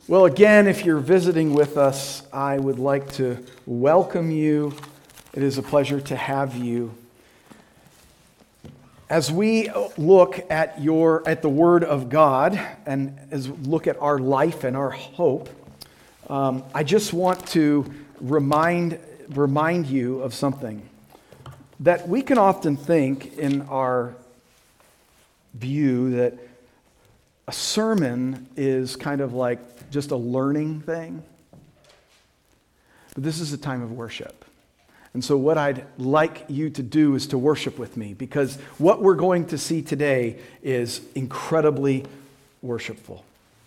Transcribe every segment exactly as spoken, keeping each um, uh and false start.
Well, again, if you're visiting with us, I would like to welcome you. It is a pleasure to have you. As we look at your at the Word of God and as we look at our life and our hope, um, I just want to remind remind you of something that we can often think in our view that a sermon is kind of like just a learning thing. But this is a time of worship. And so what I'd like you to do is to worship with me, because what we're going to see today is incredibly worshipful.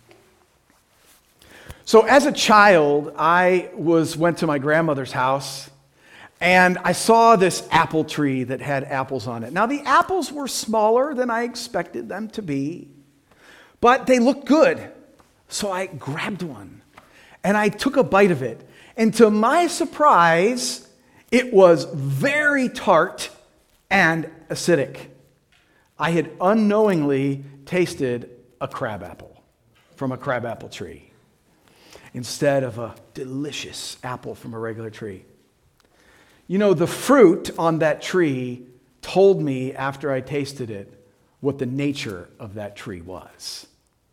So as a child, I was went to my grandmother's house, and I saw this apple tree that had apples on it. Now, the apples were smaller than I expected them to be, but they looked good. So I grabbed one, and I took a bite of it. And to my surprise, it was very tart and acidic. I had unknowingly tasted a crabapple from a crabapple tree instead of a delicious apple from a regular tree. You know, the fruit on that tree told me after I tasted it what the nature of that tree was.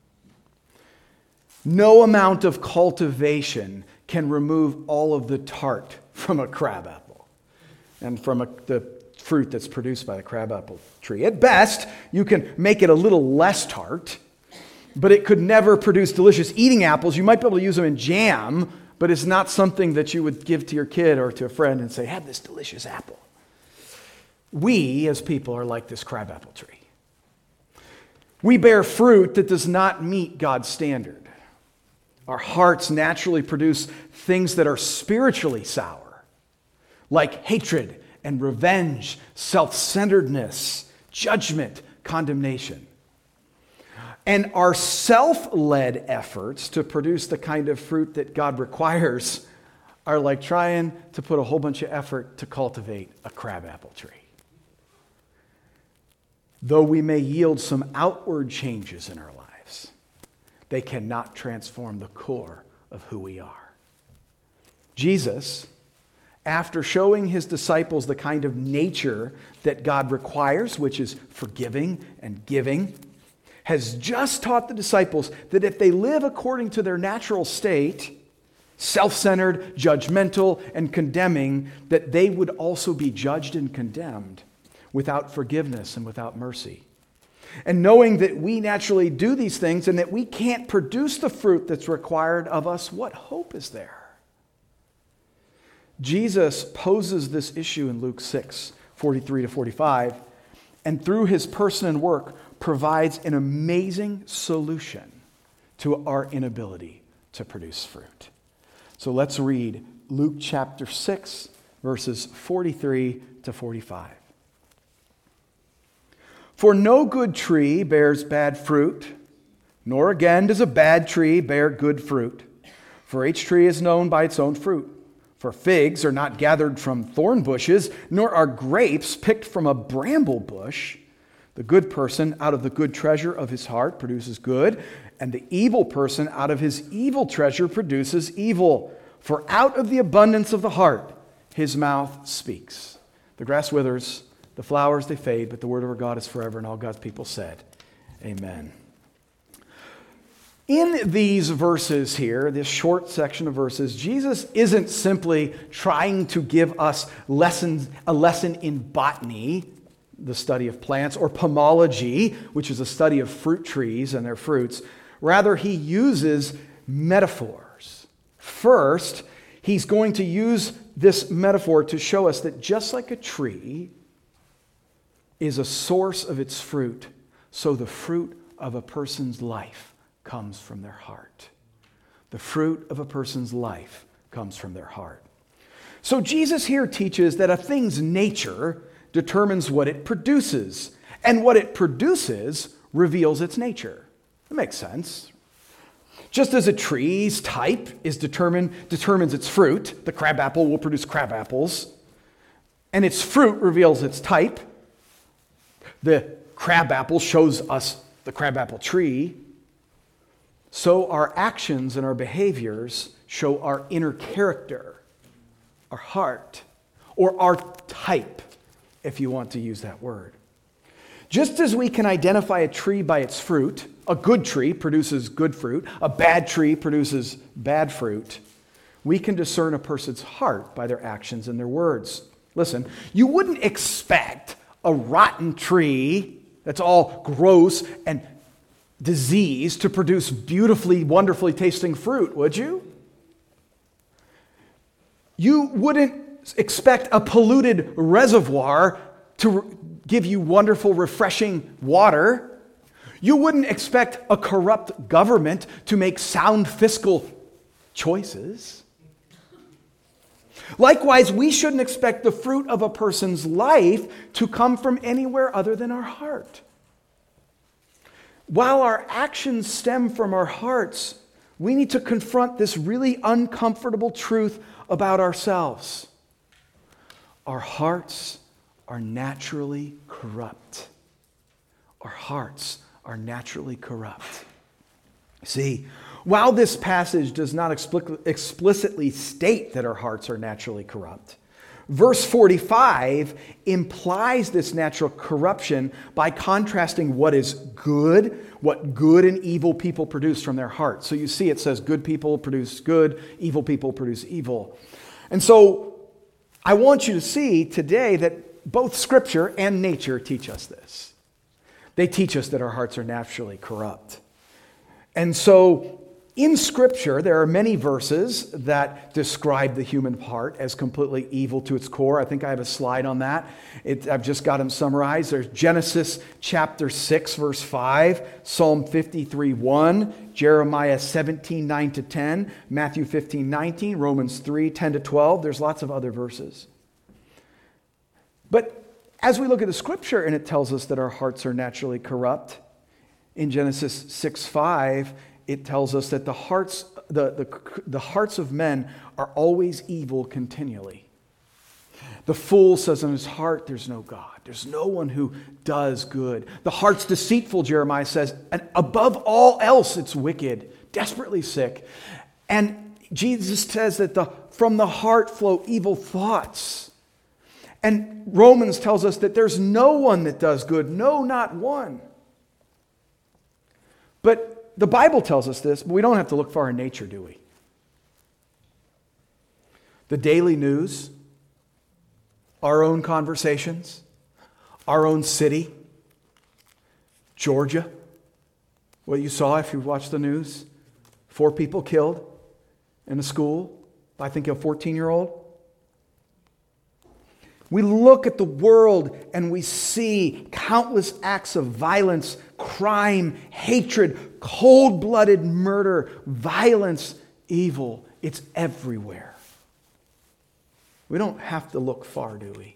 No amount of cultivation can remove all of the tart from a crabapple and from a, the fruit that's produced by the crabapple tree. At best, you can make it a little less tart, but it could never produce delicious eating apples. You might be able to use them in jam, but it's not something that you would give to your kid or to a friend and say, have this delicious apple. We, as people, are like this crabapple tree. We bear fruit that does not meet God's standard. Our hearts naturally produce things that are spiritually sour, like hatred and revenge, self-centeredness, judgment, condemnation. And our self-led efforts to produce the kind of fruit that God requires are like trying to put a whole bunch of effort to cultivate a crabapple tree. Though we may yield some outward changes in our lives, they cannot transform the core of who we are. Jesus, after showing his disciples the kind of nature that God requires, which is forgiving and giving, has just taught the disciples that if they live according to their natural state, self-centered, judgmental, and condemning, that they would also be judged and condemned without forgiveness and without mercy. And knowing that we naturally do these things and that we can't produce the fruit that's required of us, what hope is there? Jesus poses this issue in Luke six, forty-three to forty-five, and through his person and work provides an amazing solution to our inability to produce fruit. So let's read Luke chapter six, verses forty-three to forty-five. For no good tree bears bad fruit, nor again does a bad tree bear good fruit. For each tree is known by its own fruit. For figs are not gathered from thorn bushes, nor are grapes picked from a bramble bush. The good person out of the good treasure of his heart produces good, and the evil person out of his evil treasure produces evil. For out of the abundance of the heart his mouth speaks. The grass withers, the flowers, they fade, but the word of our God is forever, and all God's people said, amen. In these verses here, this short section of verses, Jesus isn't simply trying to give us lessons, a lesson in botany, the study of plants, or pomology, which is a study of fruit trees and their fruits. Rather, he uses metaphors. First, he's going to use this metaphor to show us that just like a tree is a source of its fruit, so the fruit of a person's life comes from their heart. The fruit of a person's life comes from their heart. So Jesus here teaches that a thing's nature determines what it produces, and what it produces reveals its nature. That makes sense. Just as a tree's type is determined determines its fruit, the crabapple will produce crabapples, and its fruit reveals its type. The crabapple shows us the crabapple tree. so our actions and our behaviors show our inner character, our heart, or our type, if you want to use that word. Just as we can identify a tree by its fruit, a good tree produces good fruit, a bad tree produces bad fruit, we can discern a person's heart by their actions and their words. Listen, you wouldn't expect a rotten tree that's all gross and diseased to produce beautifully, wonderfully tasting fruit, would you? You wouldn't expect a polluted reservoir to give you wonderful, refreshing water. You wouldn't expect a corrupt government to make sound fiscal choices. Likewise, we shouldn't expect the fruit of a person's life to come from anywhere other than our heart. While our actions stem from our hearts, we need to confront this really uncomfortable truth about ourselves. Our hearts are naturally corrupt. Our hearts are naturally corrupt. See, while this passage does not explicitly state that our hearts are naturally corrupt, verse forty-five implies this natural corruption by contrasting what is good, what good and evil people produce from their hearts. So you see it says good people produce good, evil people produce evil. And so I want you to see today that both Scripture and nature teach us this. They teach us that our hearts are naturally corrupt. And so in Scripture, there are many verses that describe the human heart as completely evil to its core. I think I have a slide on that. It, I've just got them summarized. There's Genesis chapter six, verse five, Psalm fifty-three, one, Jeremiah seventeen, nine to ten, Matthew fifteen, nineteen, Romans three, ten to twelve. There's lots of other verses. But as we look at the Scripture and it tells us that our hearts are naturally corrupt, in Genesis six, five, it tells us that the hearts, the, the, the hearts of men are always evil continually. The fool says in his heart, there's no God. There's no one who does good. The heart's deceitful, Jeremiah says, and above all else, it's wicked, desperately sick. And Jesus says that the, from the heart flow evil thoughts. And Romans tells us that there's no one that does good, no, not one. But the Bible tells us this, but we don't have to look far in nature, do we? The daily news, our own conversations, our own city, Georgia, what you saw if you watched the news, four people killed in a school, I think a fourteen-year-old. We look at the world and we see countless acts of violence, crime, hatred, cold-blooded murder, violence, evil. It's everywhere. We don't have to look far, do we?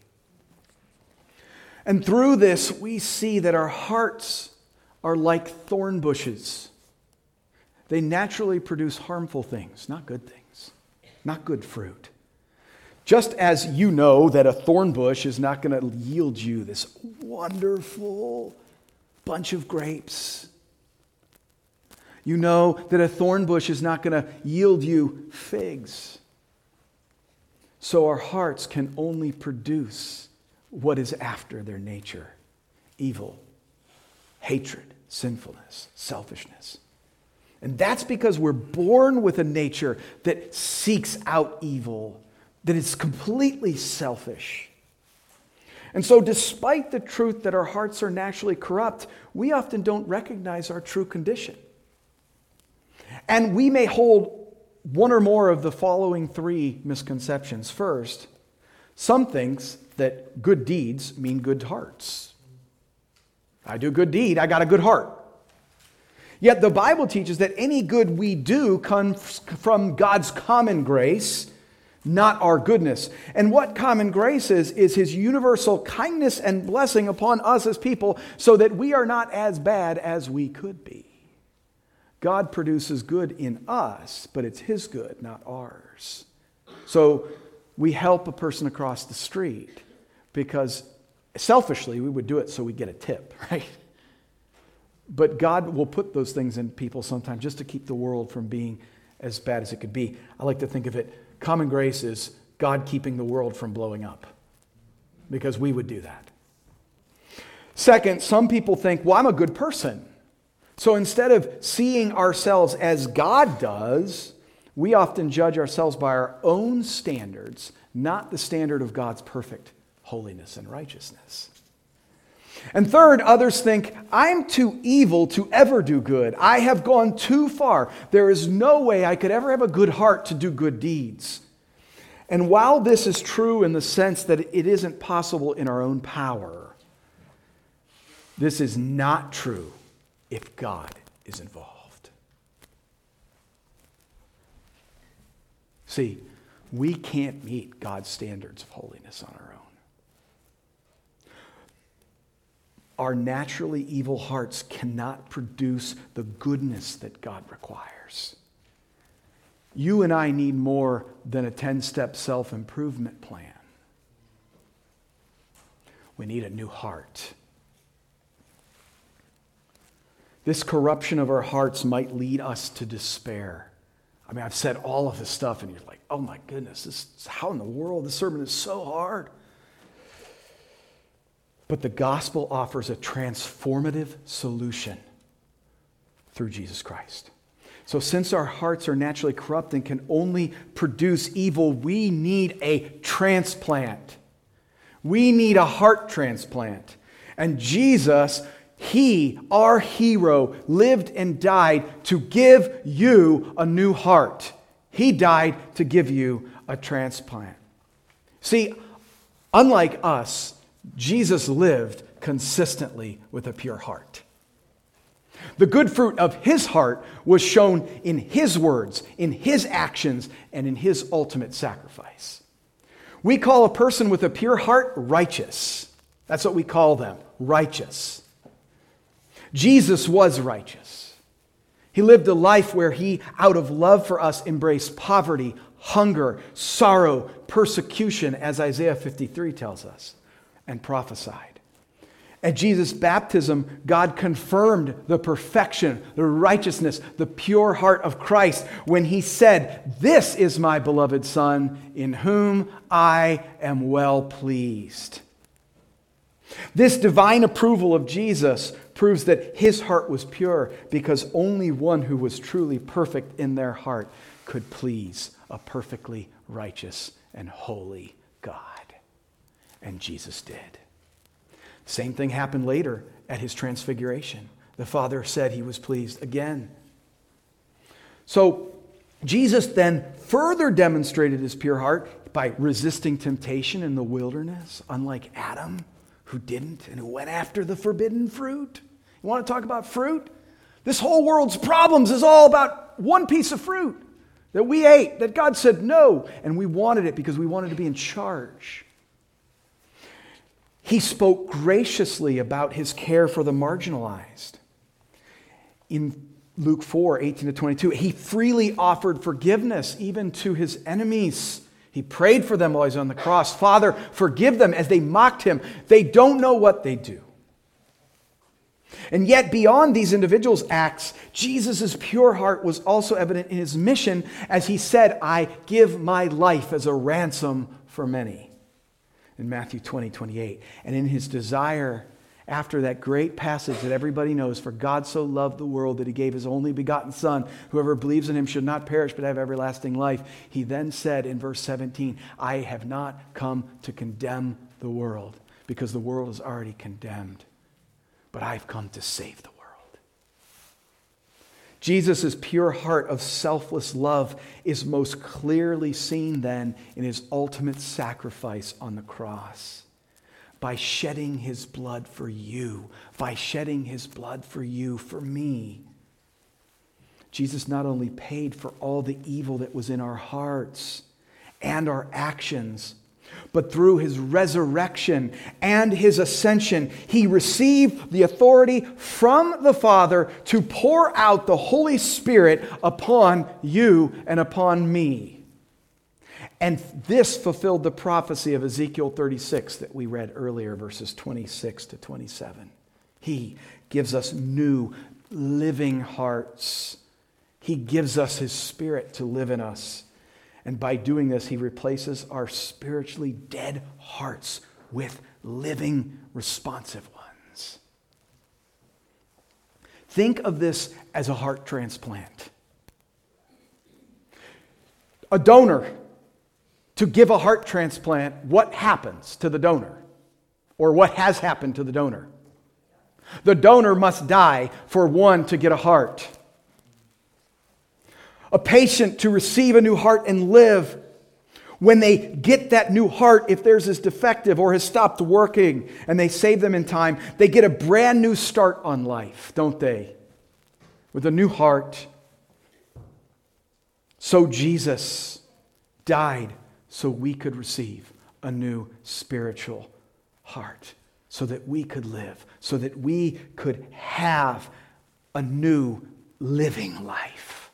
And through this, we see that our hearts are like thorn bushes. They naturally produce harmful things, not good things, not good fruit. Just as you know that a thorn bush is not going to yield you this wonderful bunch of grapes. You know that a thorn bush is not going to yield you figs. So our hearts can only produce what is after their nature: evil, hatred, sinfulness, selfishness. And that's because we're born with a nature that seeks out evil, that is completely selfish. And so despite the truth that our hearts are naturally corrupt, we often don't recognize our true condition. And we may hold one or more of the following three misconceptions. First, some thinks that good deeds mean good hearts. I do a good deed, I got a good heart. Yet the Bible teaches that any good we do comes from God's common grace, not our goodness. And what common grace is, is His universal kindness and blessing upon us as people so that we are not as bad as we could be. God produces good in us, but it's His good, not ours. So we help a person across the street because selfishly we would do it so we get a tip, right? But God will put those things in people sometimes just to keep the world from being as bad as it could be. I like to think of it, common grace is God keeping the world from blowing up, because we would do that. Second, some people think, well, I'm a good person. So instead of seeing ourselves as God does, we often judge ourselves by our own standards, not the standard of God's perfect holiness and righteousness. And third, others think, I'm too evil to ever do good. I have gone too far. There is no way I could ever have a good heart to do good deeds. And while this is true in the sense that it isn't possible in our own power, this is not true if God is involved. See, we can't meet God's standards of holiness on our own. Our naturally evil hearts cannot produce the goodness that God requires. You and I need more than a ten-step self-improvement plan. We need a new heart. This corruption of our hearts might lead us to despair. I mean, I've said all of this stuff, and you're like, oh my goodness, this, how in the world? This sermon is so hard. But the gospel offers a transformative solution through Jesus Christ. So since our hearts are naturally corrupt and can only produce evil, we need a transplant. We need a heart transplant. And Jesus, He, our hero, lived and died to give you a new heart. He died to give you a transplant. See, unlike us, Jesus lived consistently with a pure heart. The good fruit of His heart was shown in His words, in His actions, and in His ultimate sacrifice. We call a person with a pure heart righteous. That's what we call them, righteous. Jesus was righteous. He lived a life where He, out of love for us, embraced poverty, hunger, sorrow, persecution, as Isaiah fifty-three tells us, and prophesied. At Jesus' baptism, God confirmed the perfection, the righteousness, the pure heart of Christ when He said, "This is my beloved Son, in whom I am well pleased." This divine approval of Jesus proves that His heart was pure, because only one who was truly perfect in their heart could please a perfectly righteous and holy God. And Jesus did. Same thing happened later at His transfiguration. The Father said He was pleased again. So Jesus then further demonstrated His pure heart by resisting temptation in the wilderness, unlike Adam, who didn't and who went after the forbidden fruit. You want to talk about fruit? This whole world's problems is all about one piece of fruit that we ate, that God said no, and we wanted it because we wanted to be in charge. He spoke graciously about His care for the marginalized. In Luke four, eighteen to twenty-two, He freely offered forgiveness even to His enemies. He prayed for them while He was on the cross. Father, forgive them as they mocked Him. They don't know what they do. And yet, beyond these individuals' acts, Jesus' pure heart was also evident in His mission, as He said, "I give my life as a ransom for many," in Matthew twenty, twenty-eight. And in His desire, after that great passage that everybody knows, "For God so loved the world that He gave His only begotten Son, whoever believes in Him should not perish but have everlasting life," He then said in verse seventeen, "I have not come to condemn the world, because the world is already condemned, but I've come to save the world." Jesus' pure heart of selfless love is most clearly seen then in His ultimate sacrifice on the cross. By shedding His blood for you, by shedding His blood for you, for me. Jesus not only paid for all the evil that was in our hearts and our actions, but through His resurrection and His ascension, He received the authority from the Father to pour out the Holy Spirit upon you and upon me. And this fulfilled the prophecy of Ezekiel thirty-six that we read earlier, verses twenty-six to twenty-seven. He gives us new, living hearts. He gives us His Spirit to live in us. And by doing this, He replaces our spiritually dead hearts with living, responsive ones. Think of this as a heart transplant. A donor, to give a heart transplant, what happens to the donor? Or what has happened to the donor? The donor must die for one to get a heart. A patient to receive a new heart and live, when they get that new heart, if theirs is defective or has stopped working and they save them in time, they get a brand new start on life, don't they? With a new heart. So Jesus died so we could receive a new spiritual heart, so that we could live, so that we could have a new living life.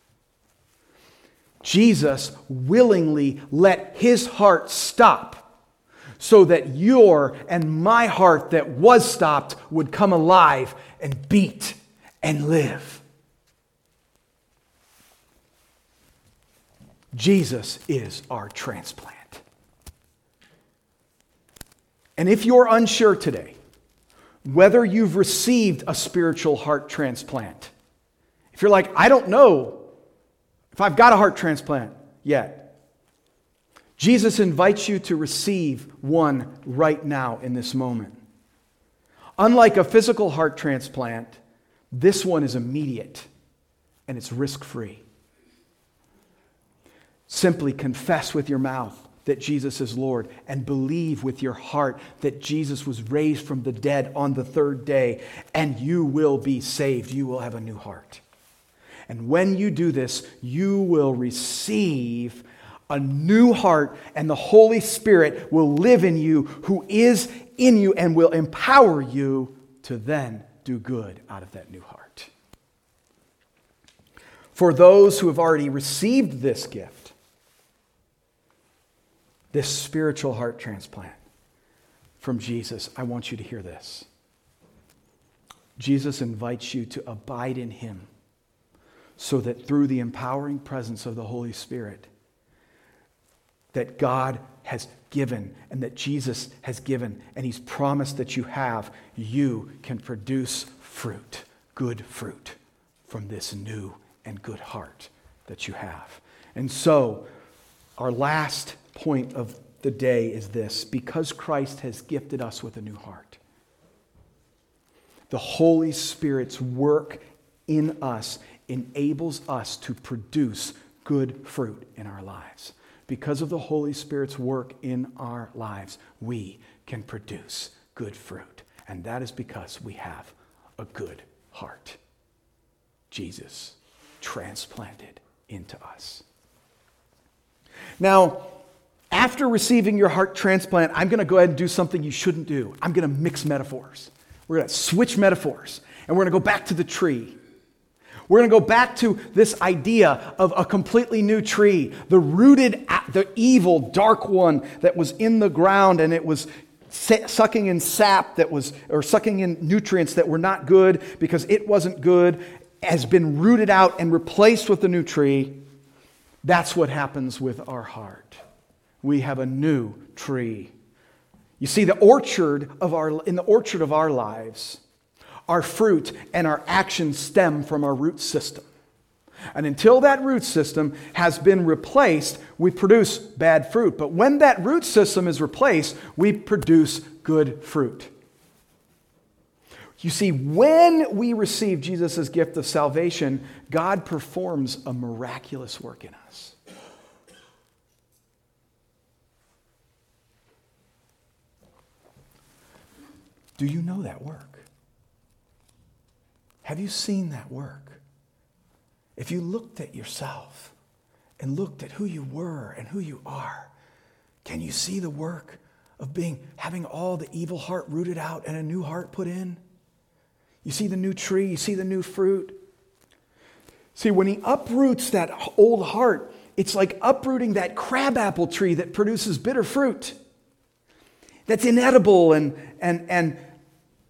Jesus willingly let His heart stop so that your and my heart that was stopped would come alive and beat and live. Jesus is our transplant. And if you're unsure today whether you've received a spiritual heart transplant, if you're like, I don't know if I've got a heart transplant yet, Jesus invites you to receive one right now in this moment. Unlike a physical heart transplant, this one is immediate and it's risk-free. Simply confess with your mouth that Jesus is Lord and believe with your heart that Jesus was raised from the dead on the third day, and you will be saved. You will have a new heart. And when you do this, you will receive a new heart, and the Holy Spirit will live in you, who is in you and will empower you to then do good out of that new heart. For those who have already received this gift, this spiritual heart transplant from Jesus, I want you to hear this. Jesus invites you to abide in Him so that through the empowering presence of the Holy Spirit that God has given and that Jesus has given and He's promised that you have, you can produce fruit, good fruit, from this new and good heart that you have. And so, our last point of the day is this: because Christ has gifted us with a new heart, the Holy Spirit's work in us enables us to produce good fruit in our lives. Because of the Holy Spirit's work in our lives, we can produce good fruit. And that is because we have a good heart. Jesus transplanted into us. Now, after receiving your heart transplant, I'm going to go ahead and do something you shouldn't do. I'm going to mix metaphors. We're going to switch metaphors, and we're going to go back to the tree. We're going to go back to this idea of a completely new tree, the rooted, the evil, dark one that was in the ground, and it was sucking in sap that was, or sucking in nutrients that were not good because it wasn't good, has been rooted out and replaced with the new tree. That's what happens with our heart. We have a new tree. You see, the orchard of our in the orchard of our lives, our fruit and our actions stem from our root system. And until that root system has been replaced, we produce bad fruit. But when that root system is replaced, we produce good fruit. You see, when we receive Jesus' gift of salvation, God performs a miraculous work in us. Do you know that work? Have you seen that work? If you looked at yourself and looked at who you were and who you are, can you see the work of being having all the evil heart rooted out and a new heart put in? You see the new tree, you see the new fruit. See, when He uproots that old heart, it's like uprooting that crabapple tree that produces bitter fruit. That's inedible and and and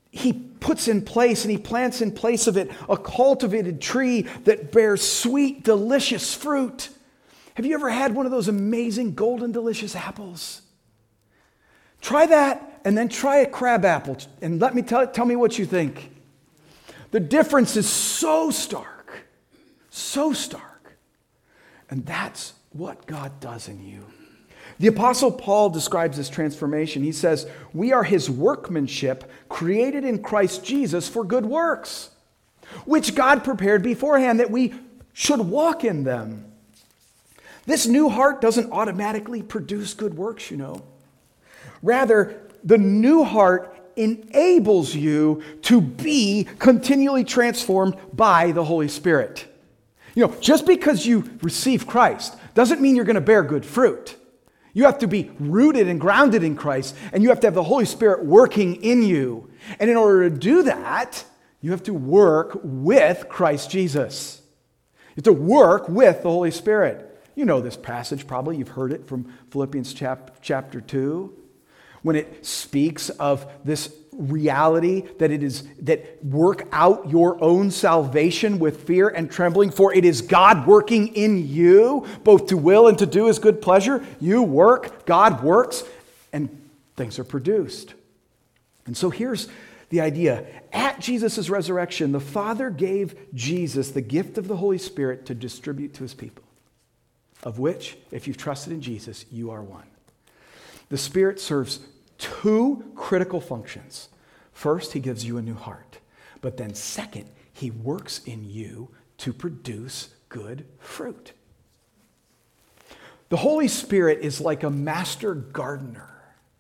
he puts in place and he plants in place of it a cultivated tree that bears sweet, delicious fruit. Have you ever had one of those amazing golden delicious apples? Try that and then try a crab apple and let me tell, tell me what you think. The difference is so stark, so stark. And that's what God does in you. The Apostle Paul describes this transformation. He says, we are his workmanship, created in Christ Jesus for good works, which God prepared beforehand that we should walk in them. This new heart doesn't automatically produce good works, you know. Rather, the new heart enables you to be continually transformed by the Holy Spirit. You know, just because you receive Christ doesn't mean you're going to bear good fruit. You have to be rooted and grounded in Christ, and you have to have the Holy Spirit working in you. And in order to do that, you have to work with Christ Jesus. You have to work with the Holy Spirit. You know this passage probably. You've heard it from Philippians chap- chapter two. When it speaks of this reality that it is that work out your own salvation with fear and trembling, for it is God working in you, both to will and to do his good pleasure. You work, God works, and things are produced. And so here's the idea. At Jesus' resurrection, the Father gave Jesus the gift of the Holy Spirit to distribute to his people, of which, if you've trusted in Jesus, you are one. The Spirit serves two critical functions. First, he gives you a new heart. But then second, he works in you to produce good fruit. The Holy Spirit is like a master gardener.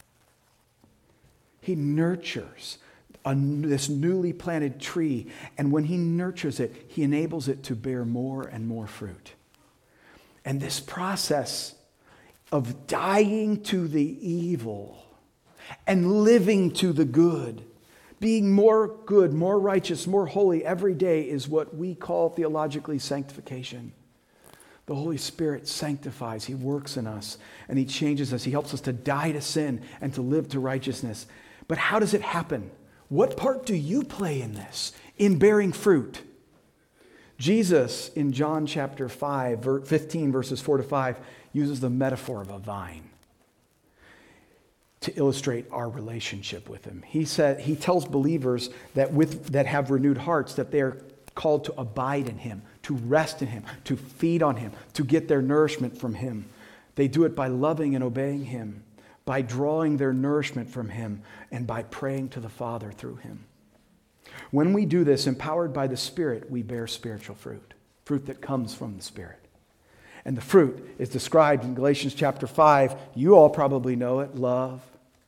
He nurtures a, this newly planted tree, and when he nurtures it, he enables it to bear more and more fruit. And this process of dying to the evil and living to the good, being more good, more righteous, more holy every day is what we call theologically sanctification. The Holy Spirit sanctifies. He works in us and he changes us. He helps us to die to sin and to live to righteousness. But how does it happen? What part do you play in this, in bearing fruit? Jesus, in John chapter five, fifteen, verses four to five, uses the metaphor of a vine to illustrate our relationship with him. He said he tells believers that with that have renewed hearts that they are called to abide in him, to rest in him, to feed on him, to get their nourishment from him. They do it by loving and obeying him, by drawing their nourishment from him, and by praying to the Father through him. When we do this, empowered by the Spirit, we bear spiritual fruit, fruit that comes from the Spirit. And the fruit is described in Galatians chapter five. You all probably know it. Love,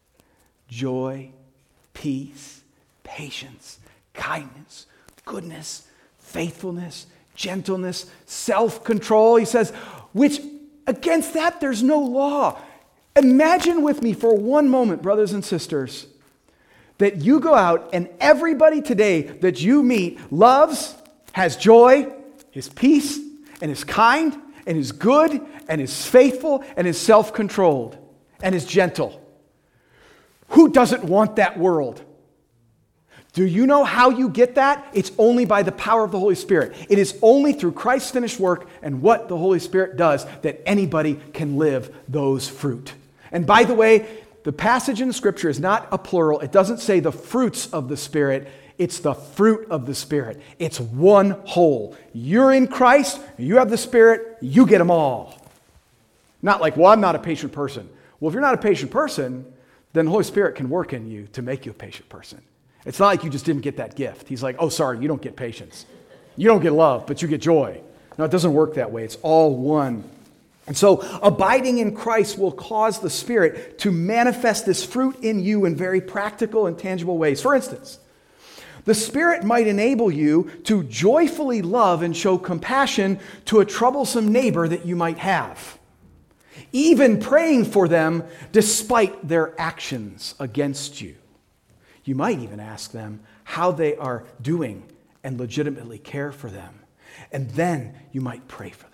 joy, peace, patience, kindness, goodness, faithfulness, gentleness, self-control. He says, which against that there's no law. Imagine with me for one moment, brothers and sisters, that you go out and everybody today that you meet loves, has joy, is peace, and is kind, and is good, and is faithful, and is self-controlled, and is gentle. Who doesn't want that world? Do you know how you get that? It's only by the power of the Holy Spirit. It is only through Christ's finished work and what the Holy Spirit does that anybody can live those fruit. And by the way, the passage in the Scripture is not a plural. It doesn't say the fruits of the Spirit. It's the fruit of the Spirit. It's one whole. You're in Christ, you have the Spirit, you get them all. Not like, well, I'm not a patient person. Well, if you're not a patient person, then the Holy Spirit can work in you to make you a patient person. It's not like you just didn't get that gift. He's like, oh, sorry, you don't get patience. You don't get love, but you get joy. No, it doesn't work that way. It's all one. And so abiding in Christ will cause the Spirit to manifest this fruit in you in very practical and tangible ways. For instance, the Spirit might enable you to joyfully love and show compassion to a troublesome neighbor that you might have, even praying for them despite their actions against you. You might even ask them how they are doing and legitimately care for them. And then you might pray for them.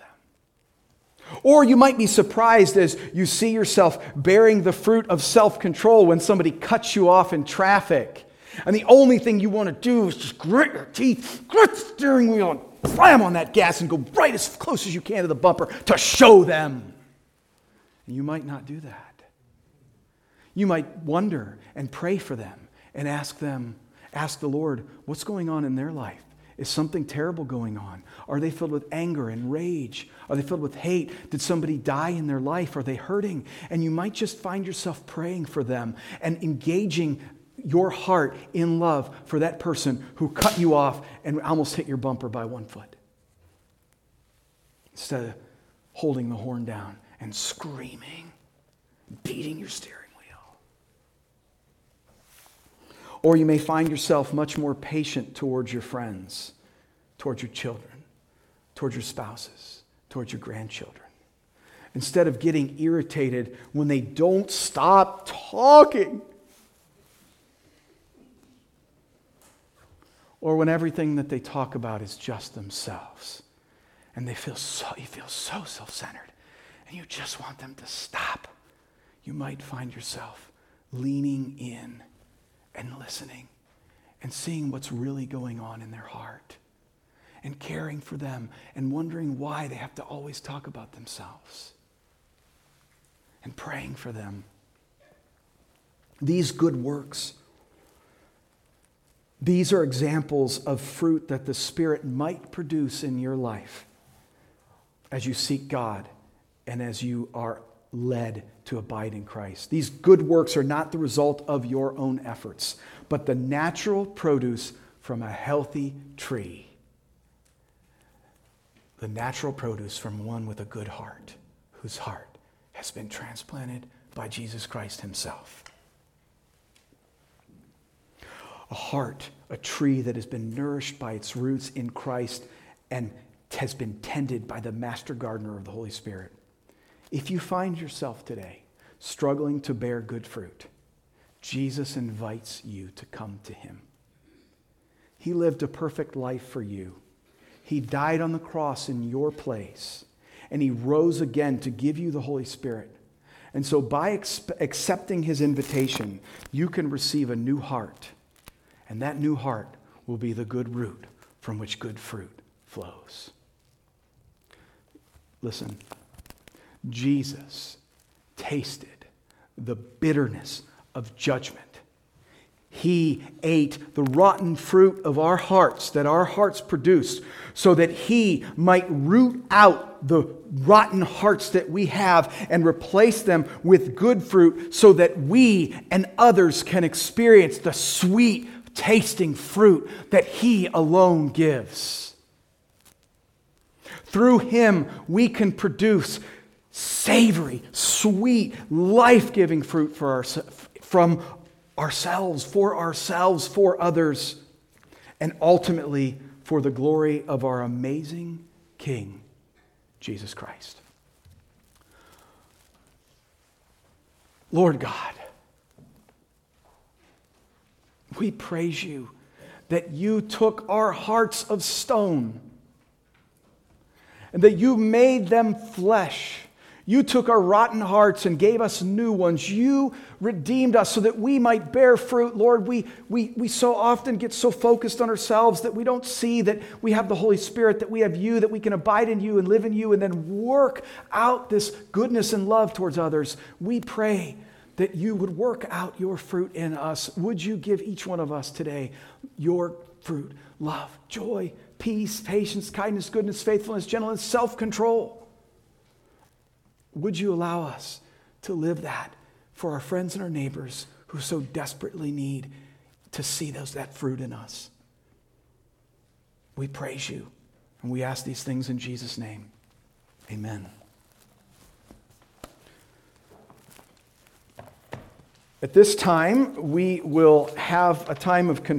Or you might be surprised as you see yourself bearing the fruit of self-control when somebody cuts you off in traffic And the only thing you want to do is just grit your teeth, grit the steering wheel, and slam on that gas and go right as close as you can to the bumper to show them. And you might not do that. You might wonder and pray for them and ask them, ask the Lord, what's going on in their life? Is something terrible going on? Are they filled with anger and rage? Are they filled with hate? Did somebody die in their life? Are they hurting? And you might just find yourself praying for them and engaging your heart in love for that person who cut you off and almost hit your bumper by one foot. Instead of holding the horn down and screaming, beating your steering wheel. Or you may find yourself much more patient towards your friends, towards your children, towards your spouses, towards your grandchildren. Instead of getting irritated when they don't stop talking. Or when everything that they talk about is just themselves. And they feel so, you feel so self-centered. And you just want them to stop. You might find yourself leaning in and listening and seeing what's really going on in their heart. And caring for them and wondering why they have to always talk about themselves. And praying for them. These good works, these are examples of fruit that the Spirit might produce in your life as you seek God and as you are led to abide in Christ. These good works are not the result of your own efforts, but the natural produce from a healthy tree. The natural produce from one with a good heart, whose heart has been transplanted by Jesus Christ himself. A heart, a tree that has been nourished by its roots in Christ and has been tended by the master gardener of the Holy Spirit. If you find yourself today struggling to bear good fruit, Jesus invites you to come to him. He lived a perfect life for you. He died on the cross in your place, and he rose again to give you the Holy Spirit. And so by ex- accepting his invitation, you can receive a new heart. And that new heart will be the good root from which good fruit flows. Listen, Jesus tasted the bitterness of judgment. He ate the rotten fruit of our hearts that our hearts produced so that he might root out the rotten hearts that we have and replace them with good fruit so that we and others can experience the sweet tasting fruit that he alone gives. Through him, we can produce savory, sweet, life-giving fruit for our, from ourselves, for ourselves, for others, and ultimately for the glory of our amazing King, Jesus Christ. Lord God, we praise you that you took our hearts of stone and that you made them flesh. You took our rotten hearts and gave us new ones. You redeemed us so that we might bear fruit. Lord, we, we, we so often get so focused on ourselves that we don't see that we have the Holy Spirit, that we have you, that we can abide in you and live in you and then work out this goodness and love towards others. We pray that you would work out your fruit in us. Would you give each one of us today your fruit? Love, joy, peace, patience, kindness, goodness, faithfulness, gentleness, self-control. Would you allow us to live that for our friends and our neighbors who so desperately need to see those that fruit in us? We praise you, and we ask these things in Jesus' name. Amen. At this time, we will have a time of confession.